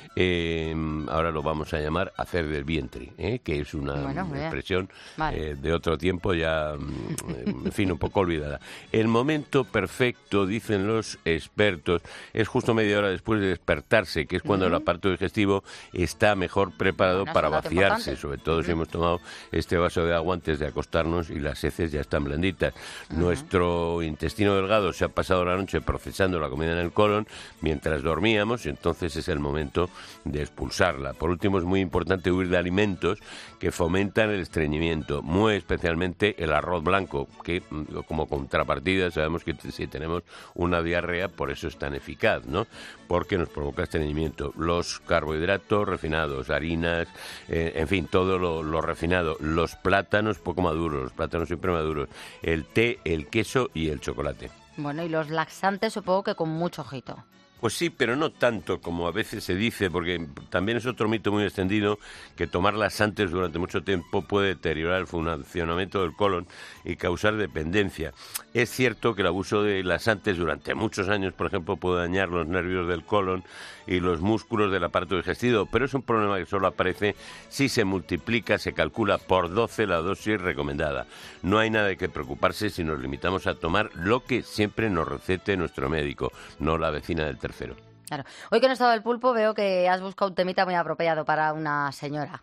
S17: Ahora lo vamos a llamar hacer del vientre, que es una expresión de otro tiempo ya, en fin, un poco olvidada. El momento perfecto, dicen los expertos, es justo media hora después de despertarse, que es cuando el aparato digestivo está mejor preparado para vaciarse, sobre todo si hemos tomado este vaso de agua antes de acostarnos y las heces ya están blanditas. Nuestro intestino delgado se ha pasado la noche procesando la comida en el colon mientras dormíamos, y entonces es el momento de expulsarla. Por último, es muy importante huir de alimentos que fomentan el estreñimiento, muy especialmente el arroz blanco, que como contrapartida sabemos que si tenemos una diarrea, por eso es tan eficaz, ¿no? Porque nos provoca estreñimiento. Los carbohidratos refinados, harinas, en fin, todo lo refinado, los plátanos poco maduros, los plátanos siempre maduros, el té, el queso y el chocolate.
S1: Bueno, y los laxantes supongo que con mucho ojito.
S17: Pues sí, pero no tanto como a veces se dice, porque también es otro mito muy extendido que tomar laxantes durante mucho tiempo puede deteriorar el funcionamiento del colon y causar dependencia. Es cierto que el abuso de laxantes durante muchos años, por ejemplo, puede dañar los nervios del colon y los músculos del aparato digestivo, pero es un problema que solo aparece si se multiplica, se calcula por 12 la dosis recomendada. No hay nada de que preocuparse si nos limitamos a tomar lo que siempre nos recete nuestro médico, no la vecina del tercero.
S1: Claro. Hoy que no estaba el pulpo, veo que has buscado un temita muy apropiado para una señora.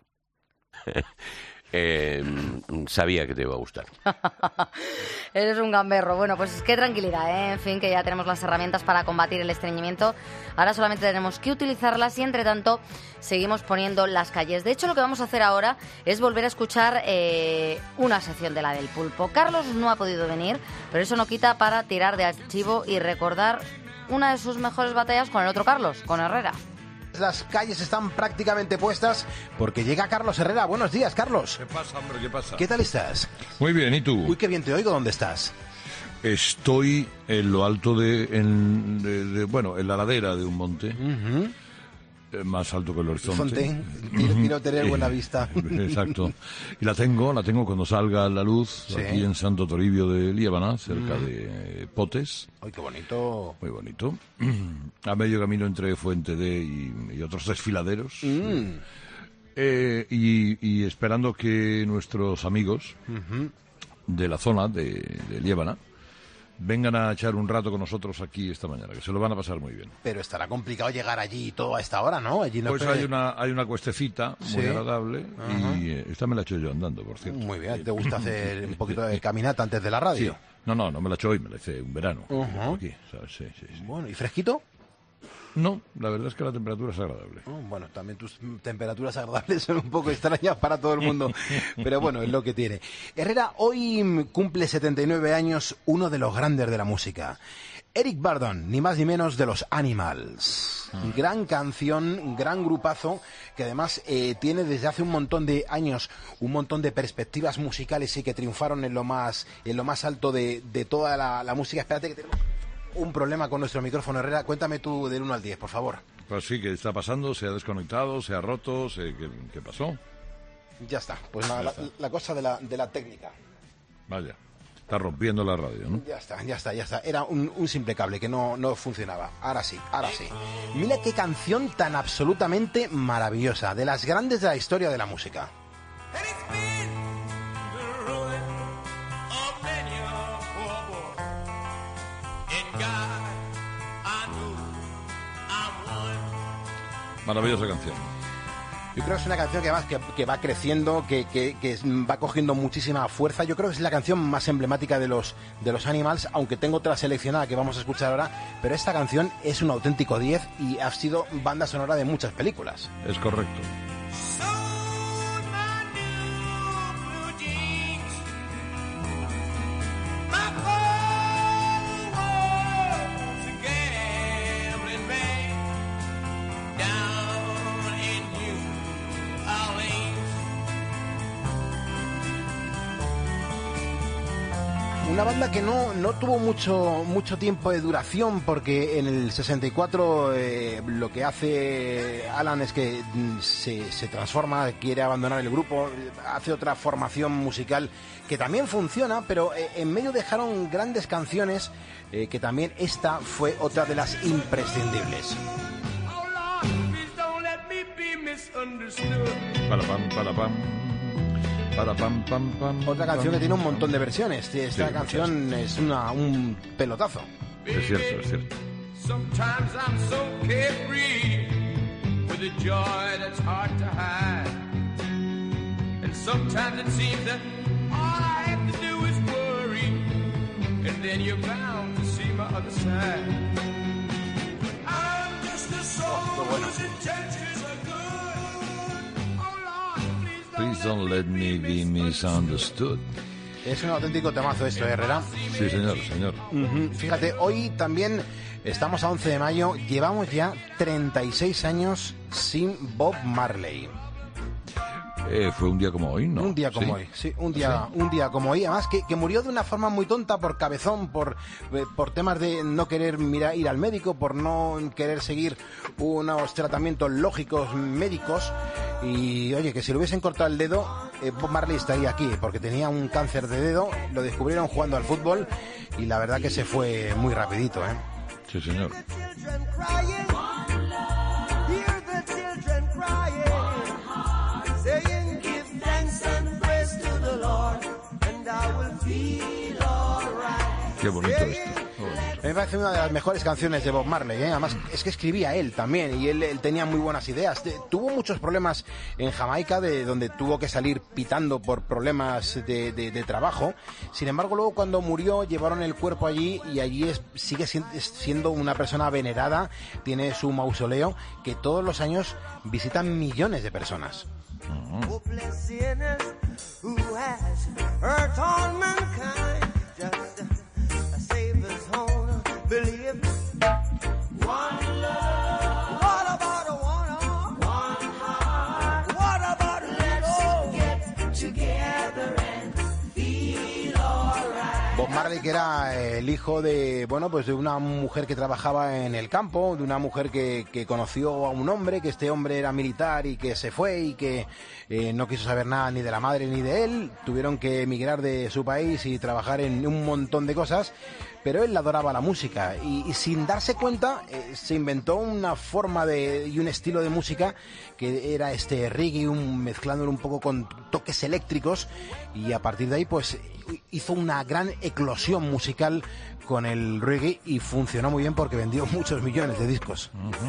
S17: Sabía que te iba a gustar.
S1: Eres un gamberro. Bueno, pues qué tranquilidad, ¿eh? En fin, que ya tenemos las herramientas para combatir el estreñimiento. Ahora solamente tenemos que utilizarlas y, entre tanto, seguimos poniendo las calles. De hecho, lo que vamos a hacer ahora es volver a escuchar una sección de la del pulpo. Carlos no ha podido venir, pero eso no quita para tirar de archivo y recordar una de sus mejores batallas con el otro Carlos, con Herrera.
S7: Las calles están prácticamente puestas porque llega Carlos Herrera. Buenos días, Carlos.
S11: ¿Qué pasa, hombre? ¿Qué pasa?
S7: ¿Qué tal estás?
S11: Muy bien, ¿y tú?
S7: Uy, qué bien te oigo. ¿Dónde estás?
S18: Estoy en lo alto en la ladera de un monte. Más alto que el horizonte.
S7: Quiero tener buena vista.
S18: Exacto. Y la tengo cuando salga a la luz, aquí en Santo Toribio de Liébana, cerca de Potes.
S7: ¡Ay, qué bonito!
S18: Muy bonito. A medio camino entre Fuente D y otros desfiladeros. Y esperando que nuestros amigos de la zona de Liébana vengan a echar un rato con nosotros aquí esta mañana, que se lo van a pasar muy bien.
S7: Pero estará complicado llegar allí todo a esta hora, ¿no? Allí no
S18: pues hay una cuestecita muy agradable y esta me la he hecho yo andando, por cierto.
S7: Muy bien, ¿te gusta hacer un poquito de caminata antes de la radio?
S18: Sí. No me la he hecho hoy, me la hice un verano. Aquí, ¿sabes? Sí.
S7: Bueno, ¿y fresquito?
S18: No, la verdad es que la temperatura es agradable.
S7: Bueno, también tus temperaturas agradables son un poco extrañas para todo el mundo, pero bueno, es lo que tiene. Herrera, hoy cumple 79 años uno de los grandes de la música. Eric Burdon, ni más ni menos de los Animals. Gran canción, gran grupazo, que además tiene desde hace un montón de años un montón de perspectivas musicales y que triunfaron en lo más alto de toda la música. Espérate que tenemos un problema con nuestro micrófono, Herrera. Cuéntame tú del 1 al 10, por favor.
S18: Pues sí, ¿qué está pasando? ¿Se ha desconectado? ¿Se ha roto? ¿Qué pasó?
S7: Ya está. Pues nada, la cosa de la técnica.
S18: Vaya, está rompiendo la radio, ¿no?
S7: Ya está. Era un simple cable que no funcionaba. Ahora sí. Mira qué canción tan absolutamente maravillosa, de las grandes de la historia de la música.
S18: Maravillosa canción.
S7: Yo creo que es una canción que además que va creciendo, que va cogiendo muchísima fuerza. Yo creo que es la canción más emblemática de los Animals, aunque tengo otra seleccionada que vamos a escuchar ahora, pero esta canción es un auténtico 10 y ha sido banda sonora de muchas películas.
S18: Es correcto.
S7: Una banda que no tuvo mucho tiempo de duración, porque en el 64 lo que hace Alan es que se transforma, quiere abandonar el grupo, hace otra formación musical que también funciona, pero en medio dejaron grandes canciones, que también esta fue otra de las imprescindibles. Otra canción que tiene un montón de versiones. Esta canción es un pelotazo.
S18: Es cierto.
S13: Sometimes I'm so carefree with a joy that's hard to hide. And sometimes it seems that all I have to do is worry, and then you're bound to see my other side. I'm just a soul whose intentions are good.
S18: Please don't let me be misunderstood.
S7: Es un auténtico temazo esto, Herrera.
S18: Sí, señor.
S7: Fíjate, hoy también estamos a 11 de mayo, llevamos ya 36 años sin Bob Marley.
S18: Fue un día como hoy, ¿no?
S7: Un día como hoy, sí, un día como hoy. Además que murió de una forma muy tonta, por cabezón, por temas de no querer ir al médico, por no querer seguir unos tratamientos lógicos médicos. Y oye, que si le hubiesen cortado el dedo, Bob Marley estaría aquí, porque tenía un cáncer de dedo, lo descubrieron jugando al fútbol y la verdad que se fue muy rapidito, ¿eh?
S18: Sí, señor. Qué bonito esto.
S7: Me parece una de las mejores canciones de Bob Marley, ¿eh? Además es que escribía él también y él tenía muy buenas ideas. Tuvo muchos problemas en Jamaica, donde tuvo que salir pitando por problemas de trabajo. Sin embargo, luego cuando murió llevaron el cuerpo allí y allí sigue siendo una persona venerada. Tiene su mausoleo que todos los años visitan millones de personas. Bob Marley, que era el hijo de, bueno, pues de una mujer que trabajaba en el campo, de una mujer que conoció a un hombre, que este hombre era militar y que se fue y que no quiso saber nada ni de la madre ni de él. Tuvieron que emigrar de su país y trabajar en un montón de cosas, pero él adoraba la música y sin darse cuenta se inventó una forma y un estilo de música que era este reggae, mezclándolo un poco con toques eléctricos, y a partir de ahí pues hizo una gran eclosión musical con el reggae y funcionó muy bien porque vendió muchos millones de discos.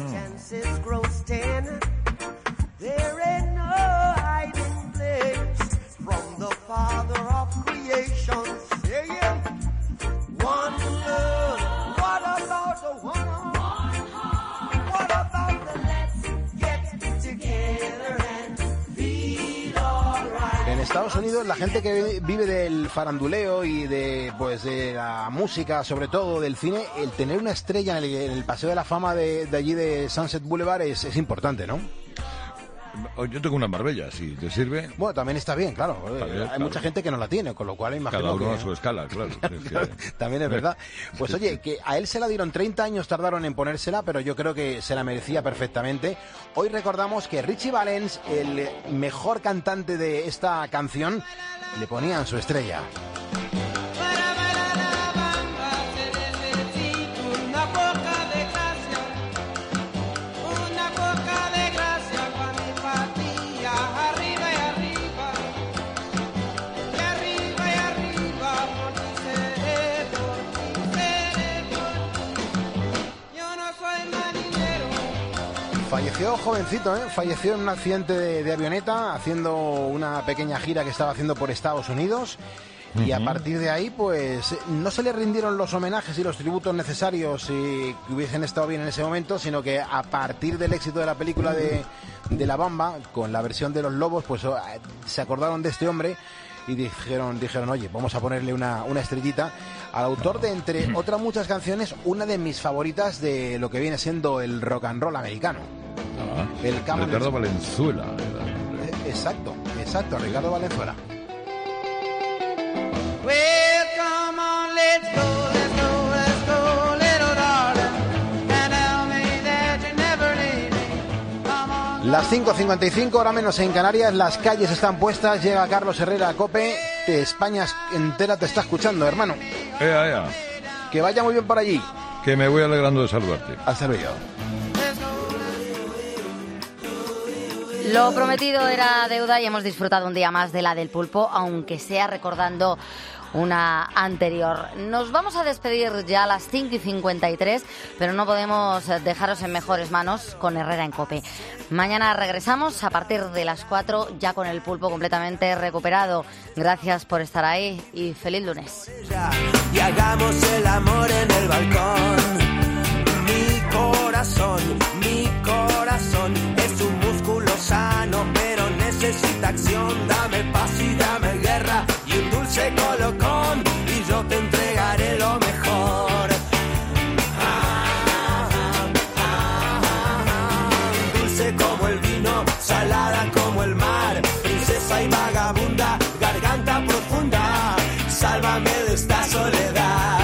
S7: En Estados Unidos, la gente que vive del faranduleo y de la música, sobre todo del cine, el tener una estrella en el Paseo de la Fama de allí de Sunset Boulevard es importante, ¿no?
S18: Yo tengo una en Marbella, si te sirve.
S7: Bueno, también está bien, claro. Hay mucha gente que no la tiene, con lo cual imagino
S18: cada uno
S7: que...
S18: a su escala, claro.
S7: También es verdad. Pues oye, que a él se la dieron 30 años, tardaron en ponérsela, pero yo creo que se la merecía perfectamente. Hoy recordamos que Richie Valens, el mejor cantante de esta canción, le ponían su estrella. Falleció jovencito, falleció en un accidente de avioneta haciendo una pequeña gira que estaba haciendo por Estados Unidos. Y a partir de ahí, pues, no se le rindieron los homenajes y los tributos necesarios que hubiesen estado bien en ese momento, sino que a partir del éxito de la película de La Bamba, con la versión de Los Lobos, pues se acordaron de este hombre y dijeron, oye, vamos a ponerle una estrellita al autor de, entre otras muchas canciones, una de mis favoritas de lo que viene siendo el rock and roll americano. El
S18: Ricardo Valenzuela.
S7: Exacto, Ricardo Valenzuela.
S13: Well, come on, let's go, little darling, and tell me that you never leave me. Come on.
S7: Las 5:55, hora menos en Canarias, las calles están puestas, llega Carlos Herrera a COPE, España entera te está escuchando, hermano. Que vaya muy bien por allí.
S18: Que me voy alegrando de saludarte.
S7: Hasta luego.
S1: Lo prometido era deuda y hemos disfrutado un día más de la del pulpo, aunque sea recordando una anterior. Nos vamos a despedir ya a las 5:53, pero no podemos dejaros en mejores manos con Herrera en COPE. Mañana regresamos a partir de las 4, ya con el pulpo completamente recuperado. Gracias por estar ahí y feliz lunes.
S13: Y hagamos el amor en el balcón. Mi corazón es un músculo sano, pero necesita acción. Dame paz y dame guerra y un dulce colocón, y yo te entregaré lo mejor. Dulce como el vino, salada como el mar, princesa y vagabunda, garganta profunda, sálvame de esta soledad.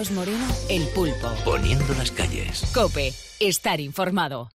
S2: Carlos Moreno, El Pulpo.
S3: Poniendo las calles.
S2: COPE. Estar informado.